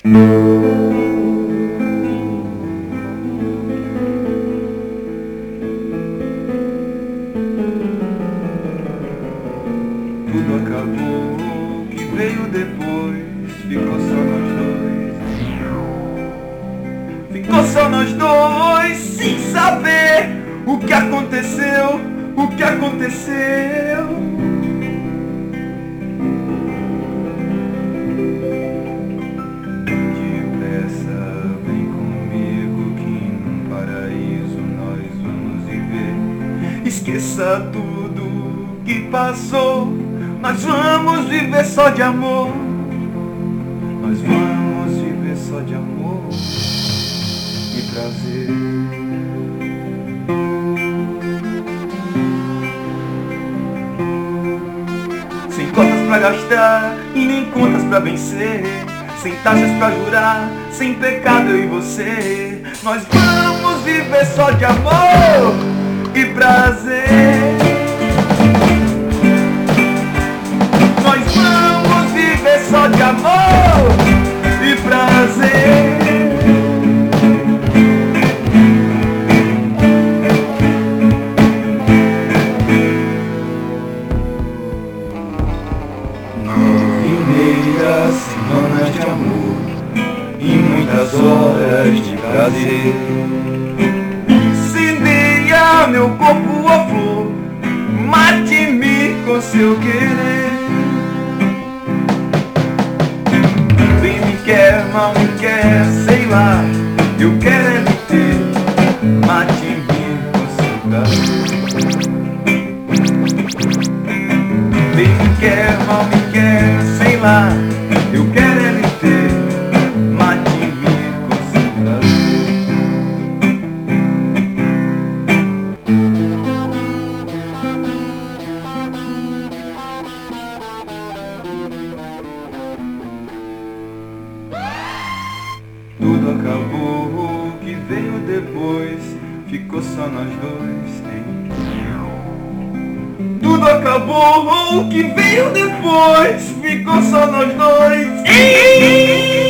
Tudo acabou, o que veio depois ficou só nós dois. Ficou só nós dois, sem saber o que aconteceu, o que aconteceu. Depressa, vem comigo que num paraíso nós vamos viver. Esqueça tudo que passou, nós vamos viver só de amor. Nós vamos viver só de amor e prazer. Sem contas pra gastar e nem contas pra vencer, sem taxas pra jurar, sem pecado eu e você. Nós vamos viver só de amor e prazer. Nós vamos viver só de amor e prazer. Primeiras semanas de amor e muitas horas de prazer. Incendeia meu corpo a flor, mate-me com seu querer. Bem me quer, mal me quer, sei lá, eu quero é me ter, mate-me com seu prazer. Bem me quer, mal me quer, sei lá, eu quero é me ter, mate-me com seu prazer. Tudo acabou, o que veio depois ficou só nós dois, hein? Tudo acabou, o que veio depois ficou só nós dois, hein?